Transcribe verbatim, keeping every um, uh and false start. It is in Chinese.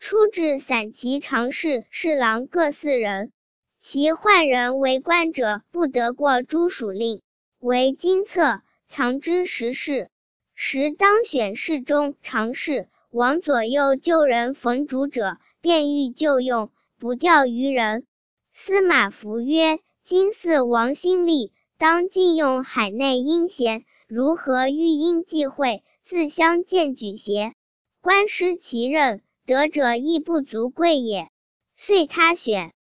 初置散骑常侍、侍郎各四人，其换人为官者不得过诸属令，为金册，藏之实事。时当选侍中、常侍，往左右就人逢主者，便欲就用，不调于人。司马孚曰：今祀王新立，当尽用海内阴贤，如何欲因忌讳，自相荐举邪？官失其任，得者亦不足贵也。遂他选。